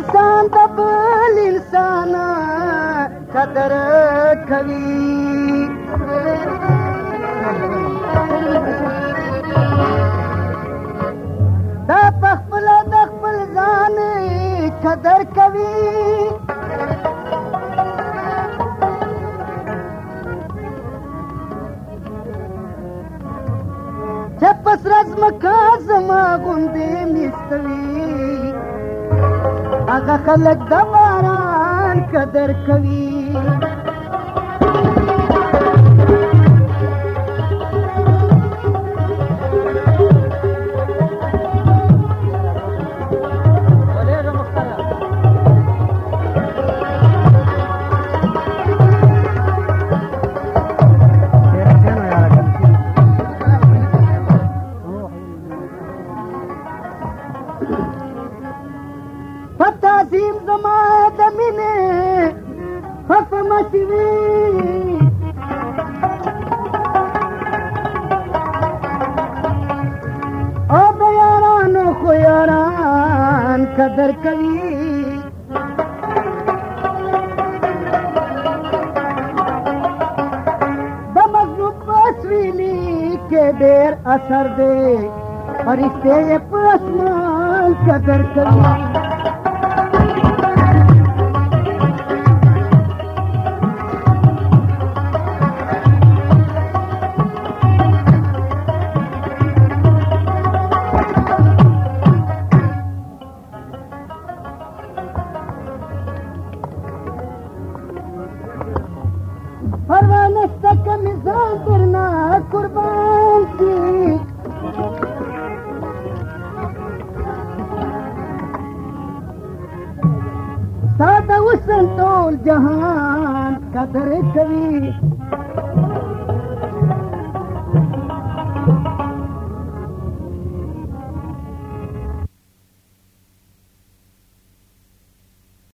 انسان د بل انسان قدر کوي دا په خپله د خپل ځان قدر کوي چې په سره ځمکه زما غوندې میستوي هغه خلک د باران قدر کوي تعظیم زما د مینې خفه مچې وي او د یارانو خو یاران قدر کوي د مظلوم په سویلي کې ډېر اثر دی فرښتې یې په اسمان قدر کوي پروا نشته که مې ځان درنه قربان کي ستا د حسن ټول جهان قدر کوي